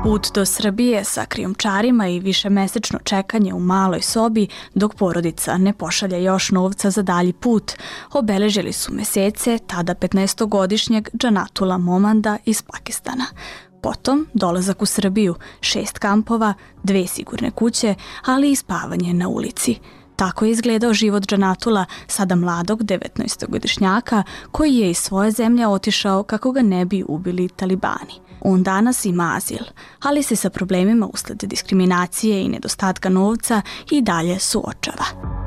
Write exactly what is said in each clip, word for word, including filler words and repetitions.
Put do Srbije sa krijumčarima i višemesečno čekanje u maloj sobi dok porodica ne pošalje još novca za dalji put obeležili su mesece tada petnaestogodišnjeg Džanatula Momanda iz Pakistana. Potom dolazak u Srbiju, šest kampova, dve sigurne kuće, ali i spavanje na ulici. Tako je izgledao život Džanatula, sada mladog devetnaestogodišnjaka koji je iz svoje zemlje otišao kako ga ne bi ubili talibani. On danas ima azil, ali se sa problemima usled diskriminacije i nedostatka novca i dalje suočava.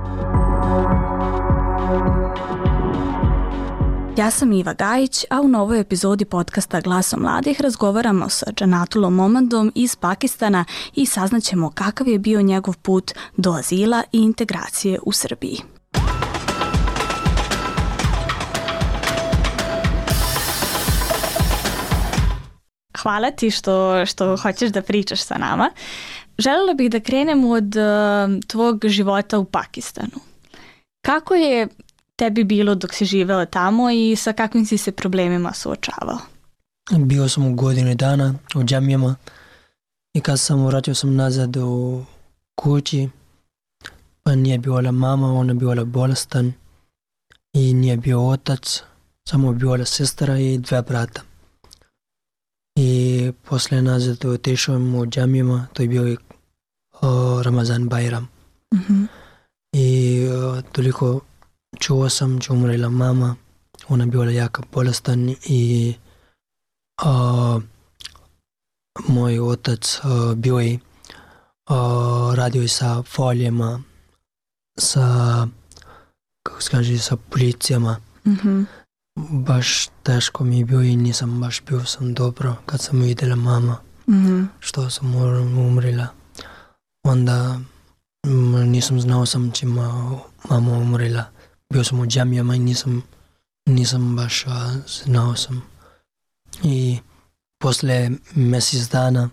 Ja sam Iva Gajić, a u novoj epizodi podcasta Glasom mladih razgovaramo sa Džanatulom Momandom iz Pakistana i saznaćemo kakav je bio njegov put do azila i integracije u Srbiji. Hvala ti što, što hoćeš da pričaš sa nama. Želela bih da krenem od uh, tvog života u Pakistanu. Kako je tebi bilo dok si živela tamo i sa kakvim si se problemima suočavao? Bio sam u godinu dana u džamijama i kad sam vratio sam nazad u kući, pa nije bila mama, ona je bila bolestan i nije bio otac, samo bila sestra i dve brata. I poslije nazad otišao u džamijama, to je bio uh, Ramazan Bajram. Mm-hmm. I uh, toliko čuo sam da umrela mama, ona je bila jako bolestan i uh, moj otac uh, bio je uh, radio sa folijama, sa, kako se kaže, sa policijama. Mm-hmm. Baš teško mi je bio i nisam baš bio sam dobro kad sam vidjela mama, mm-hmm. što sam umrela. Onda m, nisam znao sam če ma, mama umrela. Bio sam u džamijama i nisam, nisam baš a, znao sam. I posle mjesec dana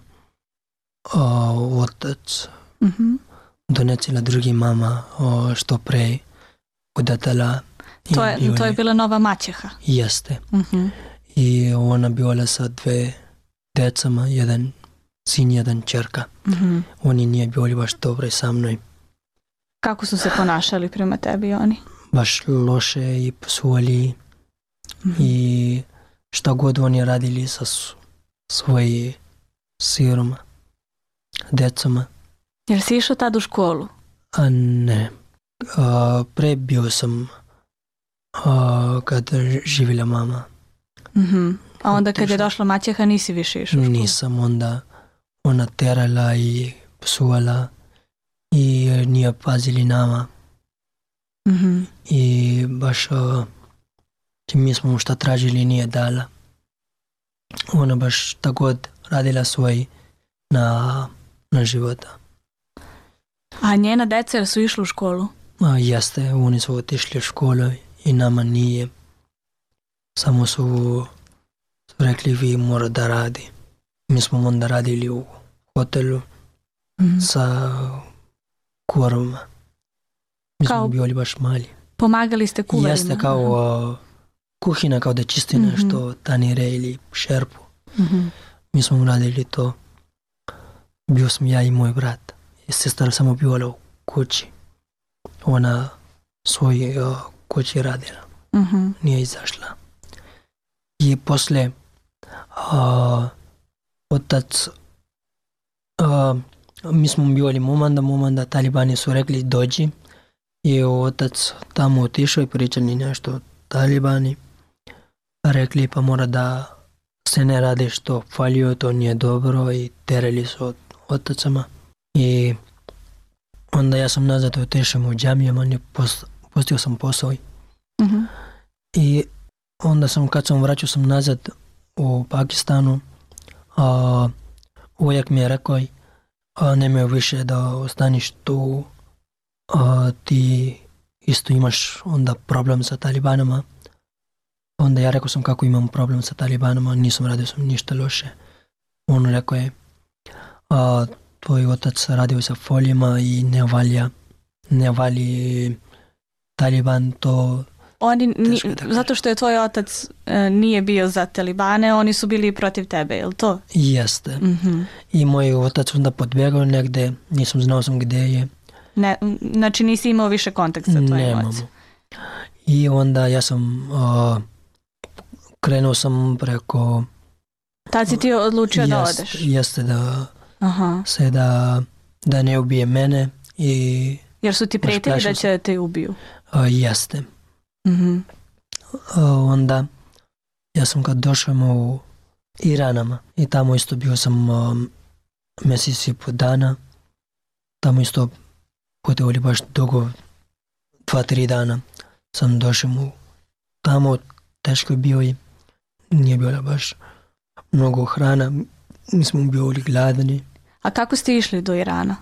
a, otac mm-hmm. donesila drugi mama a, što pre udatala. To je, to je bila nova maćeha? Jeste. Uh-huh. I ona bila sa dve decama, jedan sin, jedan čerka. Uh-huh. Oni nije bili baš dobri sa mnom. Kako su se ponašali prema tebi oni? Baš loše i psuvali. Uh-huh. I šta god oni radili sa svoji siroma, decama. Jer si išao tad u školu? A ne. A, pre bio sam Uh, kad živjela mama. Mm-hmm. A onda kad je došla maćeha nisi više išao u školu? Nisam, onda ona terala i psuvala i nije pazili nama. Mm-hmm. I baš uh, mi smo šta tražili nije dala. Ona baš tako radila svoj na, na života. A njena deca su išli u školu? A, jeste, oni su otišli u školu i nama nije. Samo su rekli vi mora da radi. Mi smo onda radili u hotelu mm-hmm. sa kurovima. Mi kao, smo bili baš mali. Pomagali ste kuvarima? Jeste kao uh, kuhina, kao da čistina mm-hmm. što tanire ili šerpu. Mm-hmm. Mi smo radili to. Bio sam ja i moj brat. I sestra samo bila u kući. Ona svoj uh, kući radila. Uh-huh. Nije izašla. I posle uh, otac uh, mi smo bili Momanda, Momanda talibani su rekli dođi i otac tamo otišao i pričali nešto talibani. Rekli pa mora da se ne radi što falio, to nije dobro i terali su od otacama. I onda ja sam nazad otišao u džamijama, post, postio sam posao. Uh-huh. I onda sam, kad sam vraćao sam nazad u Pakistanu, a, uvijek mi je rekao, a, nemoj više da ostaniš tu, a, ti isto imaš onda problem sa talibanama. Onda ja rekao sam kako imam problem sa talibanama, nisam radio sam ništa loše. On rekao je, a, tvoj otac radio sa folijama i ne valja, ne vali Taliban, to oni, ni, Teško je da kažem. zato što je tvoj otac e, nije bio za talibane, oni su bili protiv tebe, je li to? Jeste. Mhm. I moj otac onda podbjegao negde, nisam znao sam gde je. Ne, znači nisi imao više kontakt sa tvojim Nemamo. ocem. I onda ja sam uh, krenuo sam preko... Tad si ti odlučio da jest, odeš. Jeste da Aha. se da, da ne ubije mene i Jer su ti Baš prijetili da plašio će te ubiju. uh, jeste. Mhm. Uh, onda ja sam kad došao u Iranama i tamo isto bio sam um, mjesec i po dana. Tamo isto putovali baš dugo, dva, tri dana sam došao u tamo, teško je bio i nije bilo baš mnogo hrana, mi smo bili gladni A kako ste išli do Irana?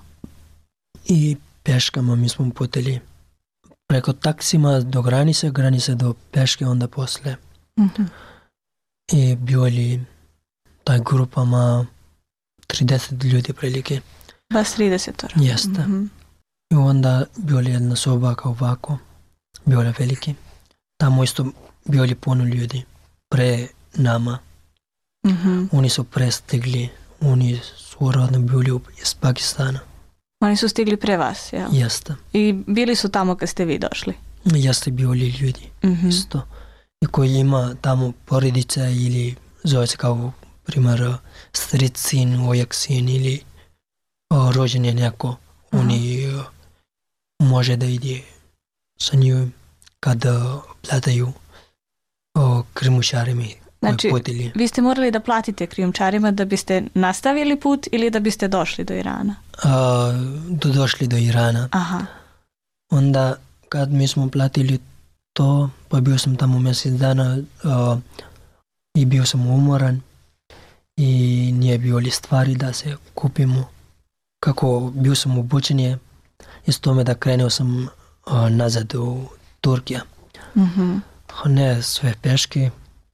i peškama mi smo putili preko taksima do granice, granice do peške, onda posle. Mhm. I bili taj grupama trideset ljudi prilike. Vas trideset. Jeste. Mhm. I onda bili jedna soba kao ovako, bili veliki. Tamo isto bili puno ljudi pre nama. Mhm. Oni su prestigli, oni su rodno bili iz Pakistana. Oni su stigli pre vas, jel? Jeste. I bili su tamo kad ste vi došli. Jeste bili ljudi Mhm. isto. I koji ima tamo porodice ili zove se kao primjer stric sin, ojak sin ili o, rođen je neko. Aha. Oni o, može da ide sa njim kada plataju o, krimušarima Znači, koji putili. vi ste morali da platite krijumčarima da biste nastavili put ili da biste došli do Irana? A, do došli do Irana. Aha. Onda kad mi smo platili to, pa bio sam tamo mjesec dana a, i bio sam umoran i nije bilo li stvari da se kupimo. Kako bio sam obučen je, iz tome da krenuo sam a, nazad u Turkija. Mhm. Ne sve peške,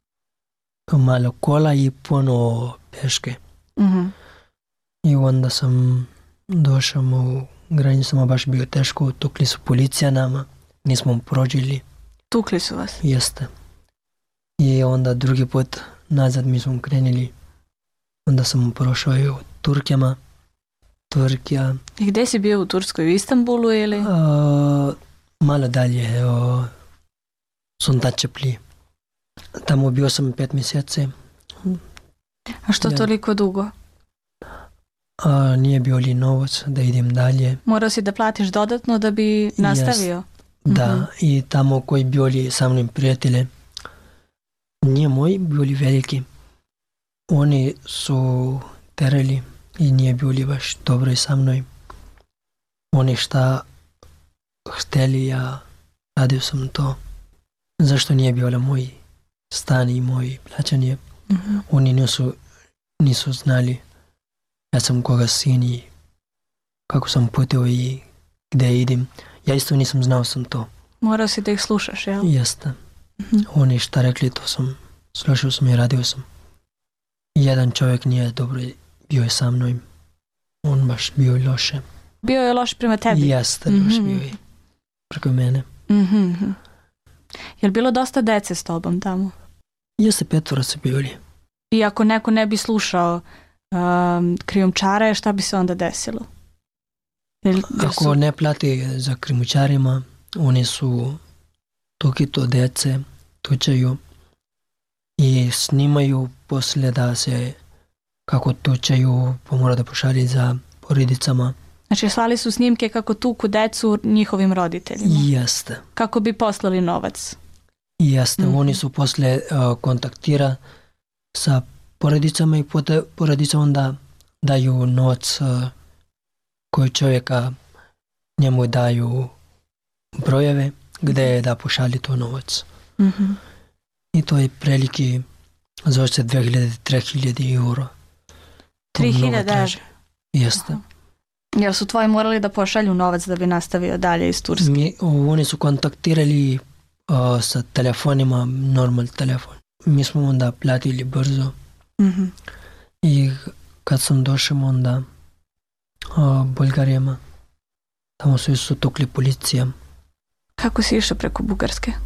malo kola i puno peške. Mhm. I onda sam došao u granicama, baš bio teško, tukli su policija nama, nismo prođili, Tukli su vas. jeste. I onda drugi put nazad mi smo krenuli, onda sam prošao i u Turkijama, Turkija, I gdje si bio u Turskoj? U Istanbulu ili? a, malo dalje, o, Suntačepli. Tamo bio sam pet mjeseci, A što Ja. toliko dugo? a nije bio li novac da idem dalje. Morao si da platiš dodatno da bi nastavio? Da, Mhm. i tamo koji bili sa mnom prijatelje, nije moji bili veliki. Oni su terali i nije bili baš dobro i sa mnom. Oni šta hteli, ja radio sam to. Zašto nije bilo moj stan i moj plaćanje? Mhm. Oni nisu, nisu znali. Ja sam koga sin i kako sam putio i gdje idem. Ja isto nisam znao sam to. Morao si da ih slušaš, jel? Jeste. Mhm. Oni šta rekli, to sam slušao sam i radio sam. Jedan čovjek nije dobro bio je sa mnom. On baš bio i loše. Bio je loš prema tebi? Jeste, baš Mhm. bio i preko mene. Mhm, mhm. Je li bilo dosta dece s tobom tamo? Jeste, petvora su bili. I ako neko ne bi slušao um, krijumčare, šta bi se onda desilo? Jel, jel Ako su- ne plati za krimučarima, oni su toki to dece tučaju i snimaju poslije da se kako tučaju, pa mora da pošalje za porodicama. Znači, slali su snimke kako tuku decu njihovim roditeljima. Jeste. Kako bi poslali novac. Jeste, Mhm. oni su poslije uh, kontaktira sa porodicama i pote, porodica onda daju novac uh, koji čovjeka njemu daju brojeve gdje je da pošalje to novac. Mhm. I to je prilike zove se dve hiljade do tri hiljade euro. To Tri mnogo hiljade teže. Jeste. Jel su tvoji morali da pošalju novac da bi nastavio dalje iz Turske? Mi, oni su kontaktirali uh, sa telefonima, normal telefon. Mi smo onda platili brzo. Mhm. I kad sam došao onda uh, Bulgarijama, tamo su isto tukli policija. Kako si išao preko Bugarske?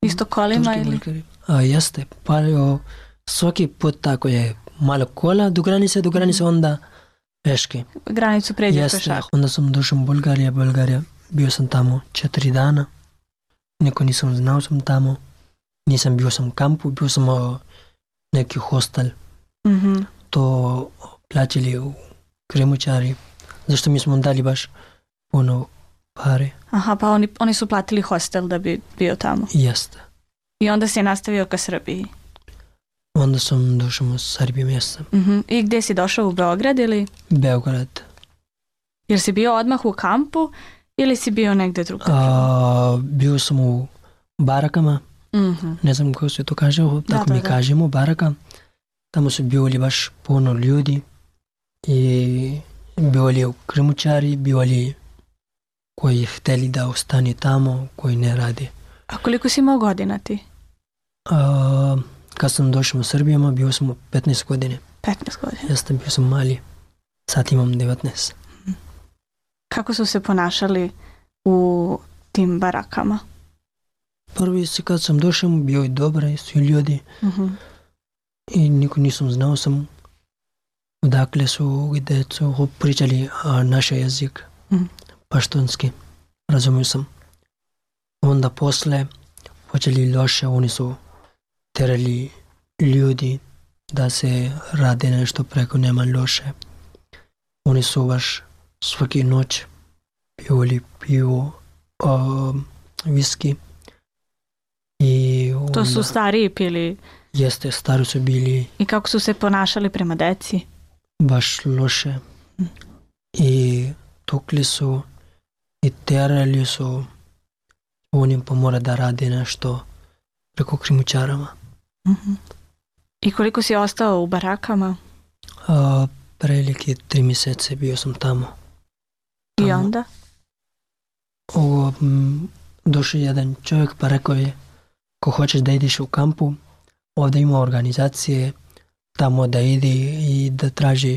Isto kolima turski ili? Bulgari. A, jeste, pa o, svaki put tako je malo kola do granice, do granice onda peške. Granicu pređeš Jeste, pešak. onda sam došao u Bulgarija, Bulgarija, bio sam tamo četiri dana, niko nisam znao sam tamo, nisam bio sam u kampu, bio sam u neki hostel, Mhm. to plaćali u krimučari, zašto mi smo dali baš puno pare. Aha, pa oni, oni su platili hostel da bi bio tamo. Jeste. I onda si nastavio ka Srbiji. Onda sam došao u Srbiju mjesta, Mhm. I gdje si došao, u Beograd ili? Beograd. Jer si bio odmah u kampu ili si bio negdje drugdje? A, bio sam u barakama, Mhm. ne znam kako se to kaže, tako da, mi da. kažemo, baraka. Tamo su bili baš puno ljudi i bili u krimučari, bili koji htjeli da ostane tamo, koji ne radi. A koliko si imao godina ti? A, kad sam došao u Srbiju, bio sam u petnaest godine. petnaest godina. Jeste, bio sam mali. Sad imam devetnaest. Kako su se ponašali u tim barakama? Prvi se kad sam došao, bio je dobri, svi ljudi. Mhm. I niko nisam znao sam odakle su, gdje su pričali a, naš jezik, Mhm. paštunski, razumio sam. Onda posle počeli loše, oni su terali ljudi da se rade nešto preko nema loše. Oni su baš svaki noć pili pivo, a, viski. I To onda, su stariji pili. jeste, stari su bili I kako su se ponašali prema deci? baš loše i tukli su i terali su, oni pa mora da radi nešto preko krimučarama. Mhm. I koliko si ostao u barakama? A, prilike tri mjesece bio sam tamo. I Tamo. onda? O, m, došao jedan čovjek pa rekao je, ko hoćeš da ideš u kampu, ovdje ima organizacije tamo da idi i da traži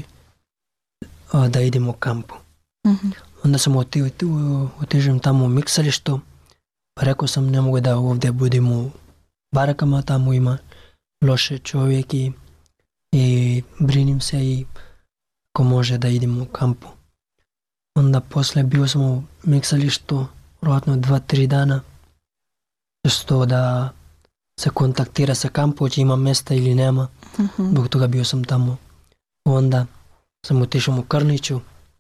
a, da idemo u kampu. Mhm. Onda sam oti, otižem tamo u miksalištu, pa rekao sam ne mogu da ovdje budem u barakama, tamo ima loše čovjek i, i brinim se i ko može da idem u kampu. Onda posle bio sam u miksalištu vjerojatno dva, tri dana, što da se kontaktira sa kampu, če ima mjesta ili nema. Mhm. Zbog toga bio sam tamo. Onda sam otišao u Krniću.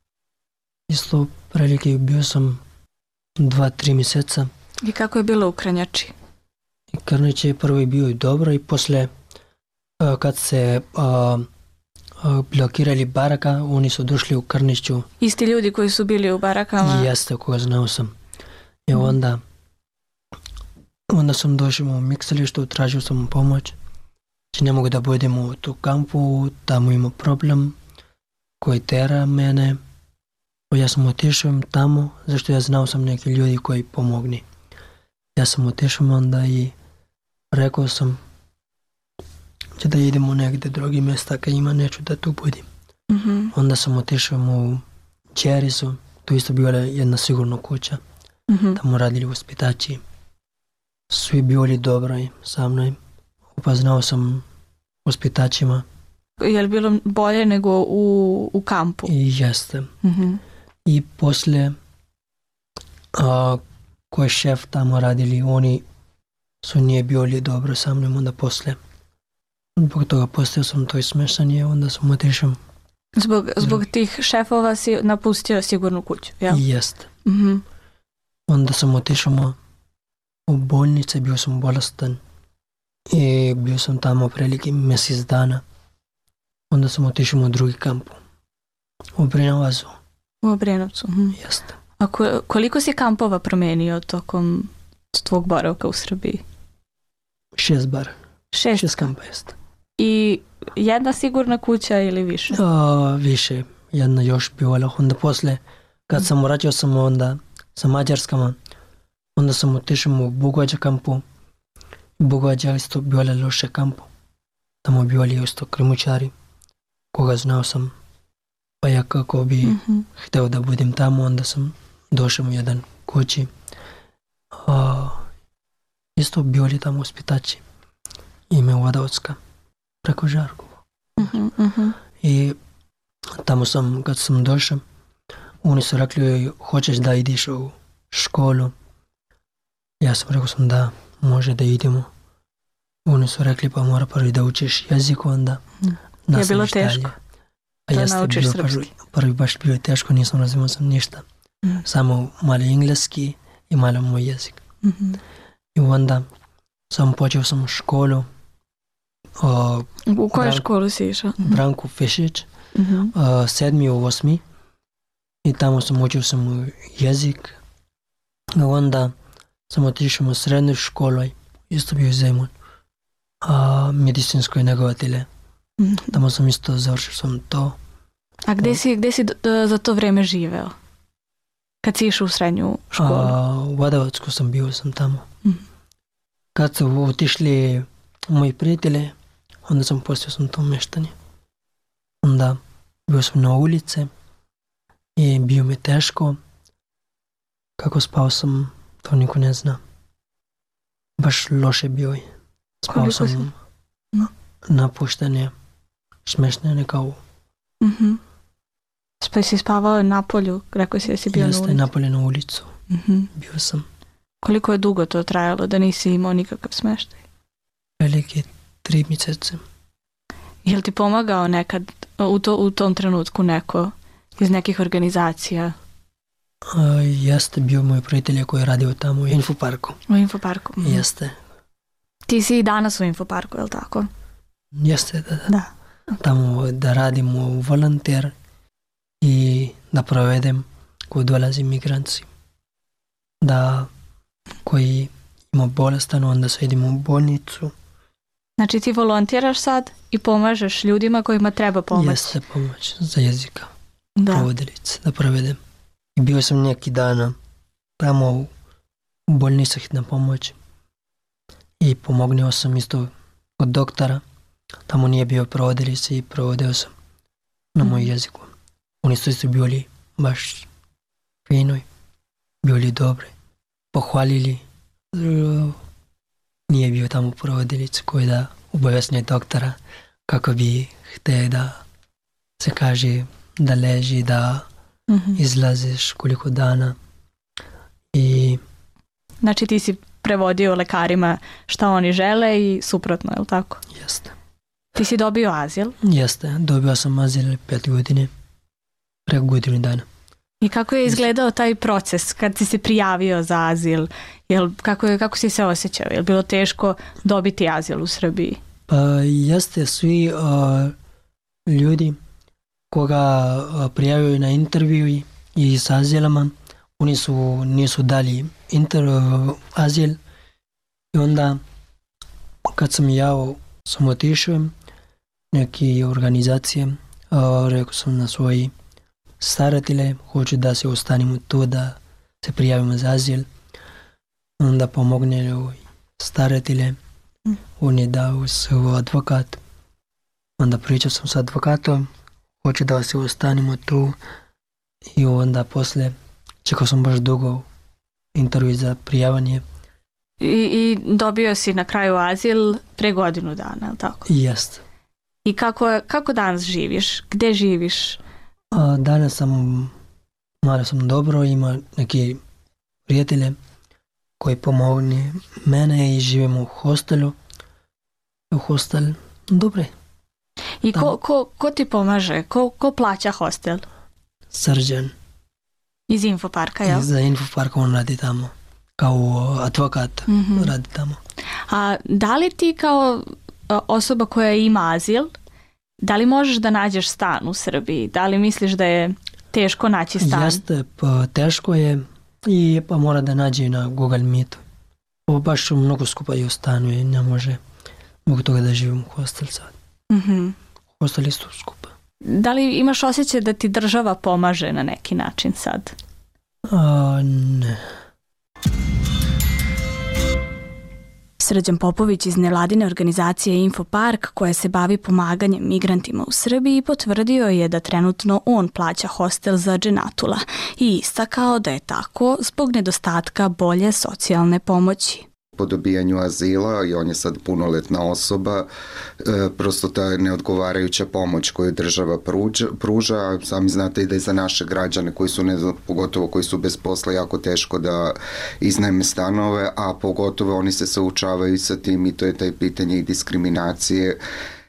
Isto prilike bio sam dva, tri mjeseca. I kako je bilo u Krnjači? I Krnić je prvo bio i dobro i posle a, kad se a, a, blokirali baraka, oni su došli u Krniću. Isti ljudi koji su bili u barakama? Jeste, koga znao sam. I onda onda sam došao u miksalištu, tražio sam pomoć. Če ne mogu da budem u tu kampu, tamo ima problem koji tera mene. Ja sam otišao tamo, zašto ja znao sam neki ljudi koji pomogni. Ja sam otišao onda i rekao sam če da idemo negdje drugi mjesta, kad ima neću da tu budem. Mhm. Onda sam otišao u Čerisu, tu isto bila jedna sigurna kuća, Mhm. tamo radili vaspitači. Svi bili dobri sa mnom, upoznao sam vaspitačima Je li bilo bolje nego u, u kampu? i jeste. Mhm. I posle a, koji šef tamo radili, oni su nije bili dobro sa mnom, onda posle zbog toga postao sam to smešanje, onda sam otišao. Zbog, zbog tih šefova si napustio sigurnu kuću, jel? I jeste. Mhm. Onda sam otišao u bolnice, bio sam bolestan i bio sam tamo prilike mjesec dana. Onda sam otišao u drugi kamp, u Brinovazu. U Obrenovcu. Mhm. Jeste. A ko- koliko si kampova promenio tokom tvog boravka u Srbiji? Šest bar, Šest. šest kampa jeste. I jedna sigurna kuća ili više? A, više, jedna još bila. Onda posle, kad sam vraćao sam onda sa Mađarskama, onda sam otišao u Bugođa kampu. Bugođa isto bila loše kampu. Tamo bili isto krimučari, koga znao sam. Pa ja kako bi Mhm. htio da budem tamo, onda sam došao u jedan kući. A, isto isto bili tamo uspitači. Ime Vodovska, preko Žarkova. Uh-huh, uh-huh. I tamo sam, kad sam došao, oni su rekli, hoćeš da ideš u školu? Ja sam rekao sam da, može da idemo. Oni su rekli, pa mora prvi da učiš jezik, onda je bilo teško dalje. A da jeste naučiš bilo srpski? Prvi, prvi baš bilo teško, nisam razumio sam ništa. Mm. Samo malo engleski i malo moj jezik. Mm-hmm. I onda sam počeo sam u školu. O, u koju Branku, školu si išao? Branku Fišić, Mm-hmm. o, sedmi u osmi. I tamo sam učio sam jezik. I onda sam otišao u srednju školu, isto bio Zemun, a medicinskoj negovatelje. Mm-hmm. Tamo sam isto završio sam to. A gde si, gde si d- d- za to vreme živeo? Kad si išao u srednju školu? A, u Vodovacku sam bio sam tamo. Mm-hmm. Kad su otišli moji prijatelji, onda sam postao sam to meštanje. Onda bio sam na ulici i bio mi teško. Kako spao sam, to niko ne zna. Baš loše bio je. Spao Koliko sam si? na, napuštanje, smešne kao. Mm-hmm. Pa si spavao na polju, rekao si da si bio Jeste, na ulici. napolje na ulicu. Mm-hmm. Bio sam Koliko je dugo to trajalo da nisi imao nikakav smeštaj? velike tri mjesece. Je li ti pomagao nekad u, to, u tom trenutku neko iz nekih organizacija A, jeste bio moj prijatelj koji je radio tamo u Infoparku. u Infoparku? Mm-hmm. Jeste. Ti si i danas u Infoparku, je li tako? Jeste, da, da. Da. Tamo da radim u volonter i da provedem koji dolazi migranci. Da koji ima bolestan, onda se idemo u bolnicu. Znači ti volontiraš sad i pomažeš ljudima kojima treba pomoć. Jeste pomoć za jezika. Da. Provodilice, da provedem. I bio sam neki dana tamo u bolnici hitna pomoć i pomognio sam isto od doktora. Tamo nije bio provodilice i provodio sam na moj Mhm. jeziku. Oni su isto bili baš fino, bili dobri, pohvalili. Uh, Nije bio tamo provodilice koji da obavesne doktora kako bi htio da se kaže da leži, da Mhm. izlaziš koliko dana. I Znači ti si prevodio lekarima šta oni žele i suprotno, je li tako? jeste. Ti si dobio azil Jeste, dobio sam azil pet godine, preko godinu dana. i kako je izgledao taj proces kad si se prijavio za azil? Jel, kako, je, kako si se osjećao? Je li bilo teško dobiti azil u Srbiji? Pa jeste, svi uh, ljudi koga uh, prijavio na intervju i s azilama, oni su, nisu dali inter, uh, azil. I onda kad sam ja sam otišao neke organizacije, uh, rekao sam na svoji staratelje, hoću da se ostanemo tu, da se prijavimo za azil. Onda pomogne staratelje, Mm. on je dao svoj advokat. Onda pričao sam s advokatom, hoću da se ostanemo tu. I onda posle čekao sam baš dugo intervju za prijavanje. I, I dobio si na kraju azil pre godinu dana, je li tako? I jest. I kako, kako danas živiš? Gde živiš? A danas sam, malo sam dobro, ima neki prijatelje koji pomogni mene i živimo u hostelu. U hostel, dobro je. I ko, Tamo. ko, ko ti pomaže? Ko, ko plaća hostel? Srđan. Iz Infoparka, jel? Za Infopark on radi tamo. Kao advokat Mhm. radi tamo. A da li ti kao a, osoba koja ima azil, da li možeš da nađeš stan u Srbiji? Da li misliš da je teško naći stan? Jeste, pa teško je i pa mora da nađe na Google Meetu. Ovo baš mnogo skupa je u stanu i ne može zbog toga da živim u hostel sad. Mhm. Hostel isto skupa. Da li imaš osjećaj da ti država pomaže na neki način sad? A, ne. Srđan Popović iz nevladine organizacije Infopark, koja se bavi pomaganjem migrantima u Srbiji, potvrdio je da trenutno on plaća hostel za dženatula i istakao da je tako zbog nedostatka bolje socijalne pomoći. po dobijanju azila i on je sad punoletna osoba, e, prosto ta neodgovarajuća pomoć koju država pruža, pruža. Sami znate i da je za naše građane koji su, ne, pogotovo koji su bez posla, jako teško da iznajme stanove, a pogotovo oni se suočavaju sa tim i to je taj pitanje i diskriminacije.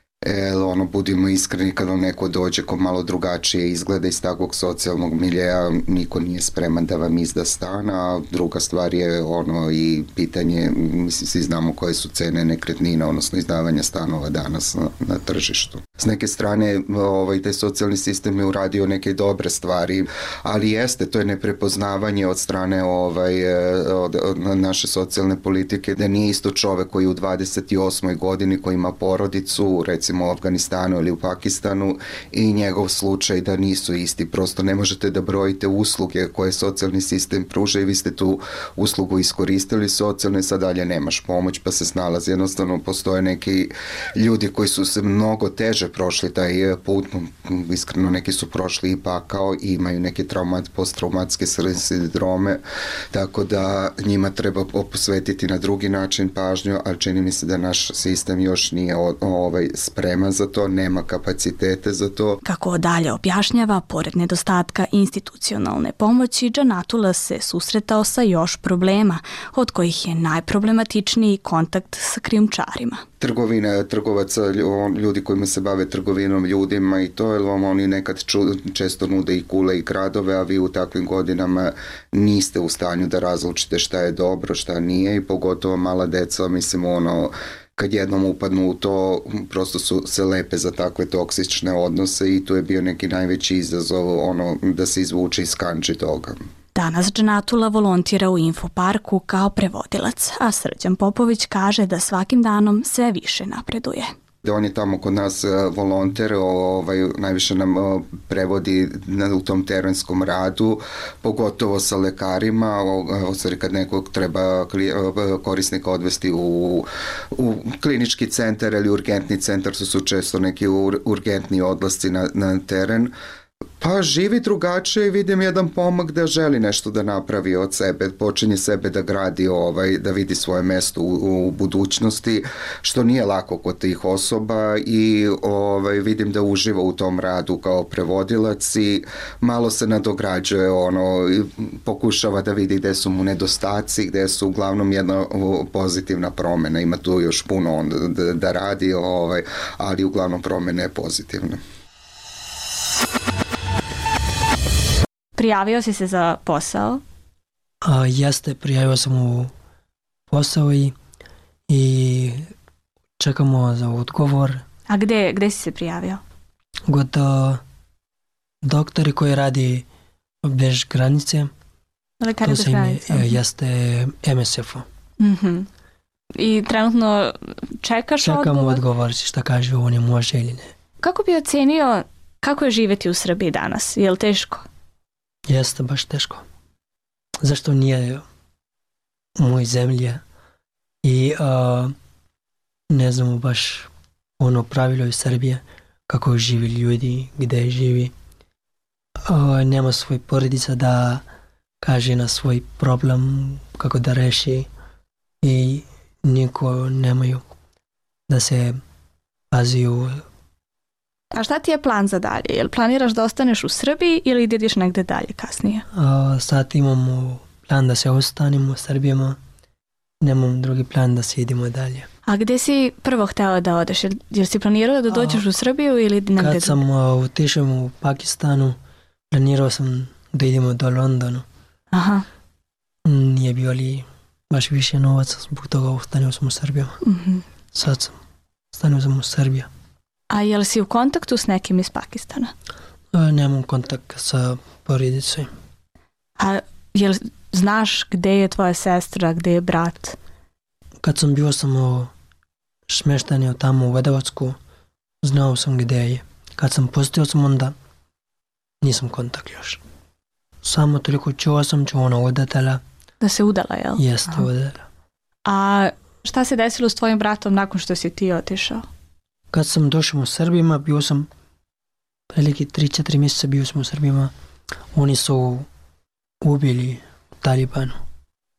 E, ono, budimo iskreni, kad vam neko dođe ko malo drugačije izgleda iz takvog socijalnog miljeja, niko nije spreman da vam izda stan, a druga stvar je ono i pitanje, mislim, svi znamo koje su cene nekretnina, odnosno izdavanja stanova danas na, na tržištu. S neke strane, ovaj, taj socijalni sistem je uradio neke dobre stvari, ali jeste, to je neprepoznavanje od strane ovaj, od, od naše socijalne politike, da nije isto čovek koji u dvadeset osmoj godini, koji ima porodicu, recimo u Afganistanu ili u Pakistanu, i njegov slučaj da nisu isti. Prosto ne možete da brojite usluge koje socijalni sistem pruža i vi ste tu uslugu iskoristili socijalno i sad dalje nemaš pomoć pa se snalazi. Jednostavno postoje neki ljudi koji su se mnogo teže prošli taj put, iskreno neki su prošli i pakao i imaju neke traumat, posttraumatske sindrome, tako da njima treba posvetiti na drugi način pažnju, ali čini mi se da naš sistem još nije ovaj spreman za to, nema kapacitete za to. Kako dalje objašnjava, pored nedostatka institucionalne pomoći, Džanatullah se susretao sa još problema, od kojih je najproblematičniji kontakt sa krijumčarima. Trgovina, trgovaca, ljudi kojima se bave trgovinom ljudima i to, jer vam oni nekad ču, često nude i kule i gradove, a vi u takvim godinama niste u stanju da razlučite šta je dobro, šta nije, i pogotovo mala deca, mislim, ono, kad jednom upadnu u to, prosto su se lepe za takve toksične odnose i tu je bio neki najveći izazov, ono, da se izvuče iz kanči toga. Danas Džanatullah volontira u Infoparku kao prevodilac, a Srđan Popović kaže da svakim danom sve više napreduje. On je tamo kod nas volonter, ovaj, najviše nam prevodi u tom terenskom radu, pogotovo sa lekarima, kad nekog treba korisnika odvesti u, u klinički centar ili urgentni centar, su su često neki urgentni odlasci na, na teren. Pa živi drugačije i vidim jedan pomak da želi nešto da napravi od sebe, počinje sebe da gradi, ovaj, da vidi svoje mesto u, u budućnosti, što nije lako kod tih osoba, i ovaj, vidim da uživa u tom radu kao prevodilac i malo se nadograđuje, ono, pokušava da vidi gde su mu nedostaci, gde su uglavnom jedna pozitivna promena, ima tu još puno on da, da radi, ovaj, ali uglavnom promena je pozitivna. Prijavio si se za posao? A, jeste, prijavio sam u posao i, i čekamo za odgovor. A gde, gde si se prijavio? Kod uh, doktori koji radi bez granice. Lekari bez granice. To jeste em es ef. Mm-hmm. I trenutno čekaš Čekamo odgovor? Čekamo odgovor šta kaže on je može ili ne. Kako bi ocenio kako je živjeti u Srbiji danas? Je li teško? Jeste baš teško. Zašto nije u mojoj zemlji i uh, ne znamo baš ono pravilo iz Srbije kako živi ljudi, gde živi. Uh, nema svoj porodica da kaže na svoj problem kako da reši i niko nemaju da se paziju. A šta ti je plan za dalje? Jel planiraš da ostaneš u Srbiji ili ideš negde dalje kasnije? A, sad imamo plan da se ostanemo u Srbijama. Nemam drugi plan da se idemo dalje. A gde si prvo htela da odeš? Jel, jel si planirao da dođeš a, u Srbiju ili negde? Kad sam otišao u Pakistanu, planirao sam da idemo do Londonu. Aha. Nije bio li baš više novaca, zbog toga ostanio sam u Srbijama. Mm-hmm. Sad sam ostanio sam u Srbiji. A jel si u kontaktu s nekim iz Pakistana? A, nemam kontakt sa porodicom. A jel znaš gde je tvoja sestra, gde je brat? Kad sam bio sam smešten tamo u Vedavacku, znao sam gde je. Kad sam postao sam onda, nisam kontakt još. Samo toliko čuo sam, čuo ona udala. Da se udala, jel? Jeste, Aha. udala. A šta se desilo s tvojim bratom nakon što si ti otišao? Kad sam došao u Srbima, bio sam prilike tri četiri mjeseca bio sam u Srbima. Oni su ubili Talibanu.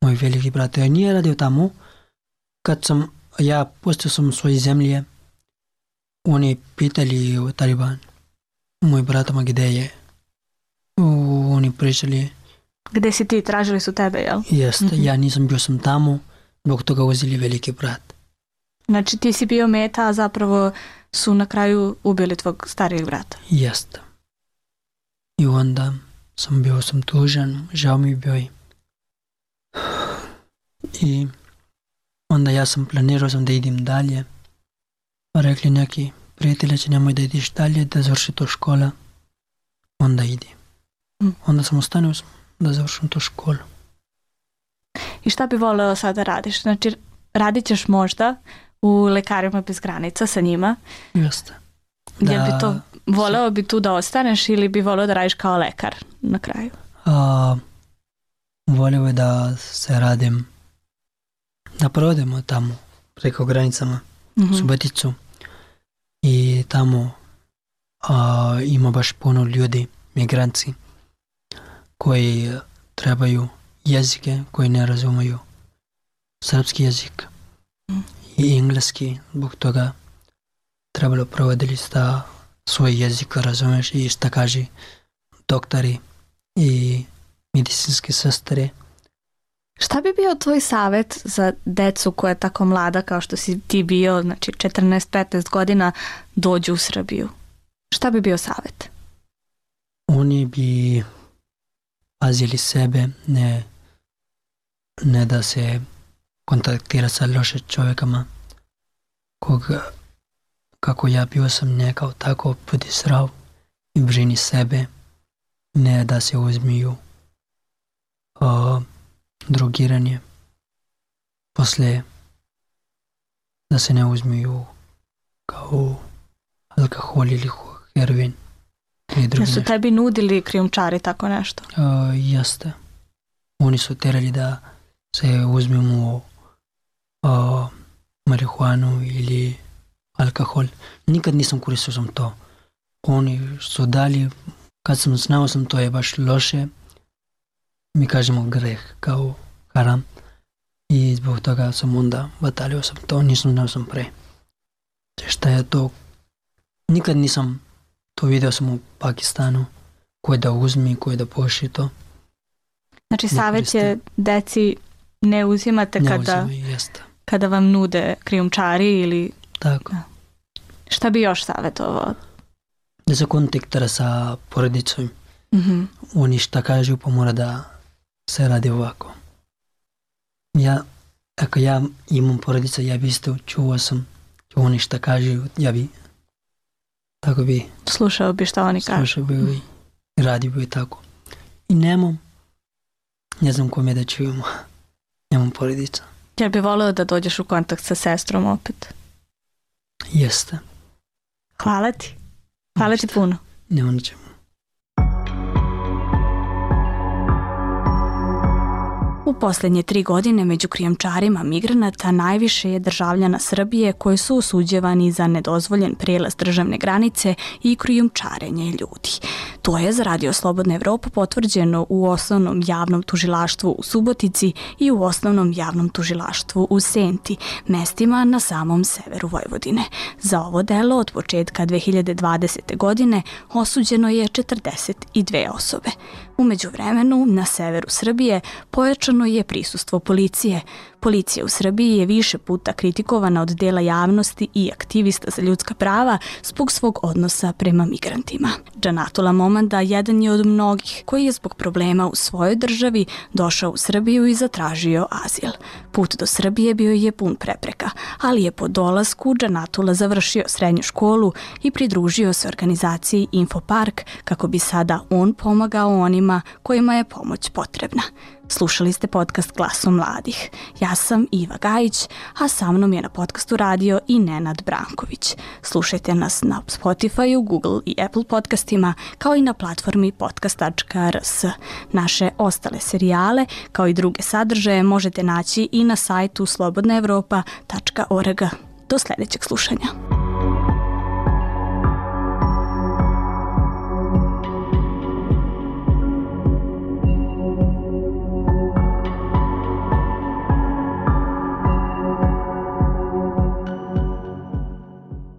moj veliki brat. Ja nije radio tamo. Kad sam, ja pustio sam svoje zemlje, oni pitali u Taliban, moj bratama gdje je. U, oni pričali. Gdje si ti, tražili su tebe, jel? Jeste, Mhm. ja nisam bio sam tamo, zbog toga uzeli veliki brat. Znači ti si bio meta, a zapravo su na kraju ubili tvog starijeg brata. Jeste. I onda sam bio sam tužan, žao mi bio i i onda ja sam planirao sam da idem dalje. Pa rekli neki prijatelji će nemoj da ideš dalje, da završi to škola. Onda idi. Mm. Onda sam ostanio sam da završim to školu. I šta bi voleo sada radiš? Znači radit ćeš možda u Lekarima bez granica sa njima. Jeste. Jel bi Da, to, voleo bi tu da ostaneš ili bi voleo da radiš kao lekar na kraju? A, volio bi da se radim, da prodemo tamo preko granicama Mhm. Suboticu i tamo a, ima baš puno ljudi, migranci koji trebaju jezike koji ne razumiju srpski jezik Mm. i engleski, zbog toga trebalo provoditi da svoj jezik razumeš i šta kaže doktori i medicinske sestre. Šta bi bio tvoj savjet za decu koja je tako mlada kao što si ti bio, znači četrnaest petnaest godina, dođu u Srbiju? Šta bi bio savjet? Oni bi pazili sebe, ne, ne da se kontaktira sa loše čovjekama. Koga, kako ja bio sam nekao tako, budi zdrav i brini sebe, ne da se uzmiju o, drogiranje. Posle da se ne uzmiju kao alkohol ili heroin ili drugi Jer su nešto. tebi nudili krijumčari tako nešto? Uh, jeste. Oni su terali da se uzmemo uh, marihuanu ili alkohol. Nikad nisam koristio sam to. Oni su dali, kad sam znao sam to je baš loše, mi kažemo greh, kao haram. I zbog toga sam onda batalio sam to, nisam znao sam pre. Šta je to? Nikad nisam to vidio sam u Pakistanu, koje da uzmi, koje da pošli to. Znači Ne savjet je koristim. deci ne uzimate Ne kada, uzimaju, jeste. kada vam nude krijumčari ili Tako. šta bi još savjetovao? Da se kontaktira sa porodicom. Mhm. Oni šta kažu pa mora da se radi ovako. Ja, ako ja imam porodica, ja bi isto čuo sam, oni šta kažu, ja bi tako bi Slušao bi šta oni kažu. slušao bi i radio bi tako. I nemam, ne znam kome da čujemo, nemam porodica. Jel bi voleo da dođeš u kontakt sa sestrom opet? Jeste, Hvala ti. Hvala ti puno. nema ničemu. U posljednje tri godine među krijumčarima migranata najviše je državljana Srbije koji su osuđivani za nedozvoljen prijelaz državne granice i krijumčarenje ljudi. To je za Radio Slobodna Evropa potvrđeno u Osnovnom javnom tužilaštvu u Subotici i u Osnovnom javnom tužilaštvu u Senti, mestima na samom severu Vojvodine. Za ovo delo od početka dve hiljade dvadesete. godine osuđeno je četrdeset dve osobe. U međuvremenu, na severu Srbije pojačano je prisustvo policije. Policija u Srbiji je više puta kritikovana od dela javnosti i aktivista za ljudska prava zbog svog odnosa prema migrantima. Džanatula Momanda jedan je od mnogih koji je zbog problema u svojoj državi došao u Srbiju i zatražio azil. Put do Srbije bio je pun prepreka, ali je po dolasku Džanatula završio srednju školu i pridružio se organizaciji Infopark kako bi sada on pomagao onima kojima je pomoć potrebna. Slušali ste podcast Glasom mladih. Ja sam Iva Gajić, a sa mnom je na podcastu radio i Nenad Branković. Slušajte nas na Spotify, Google i Apple podcastima, kao i na platformi podcast tačka r s. Naše ostale serijale, kao i druge sadržaje, možete naći i na sajtu slobodna evropa tačka org. Do sljedećeg slušanja.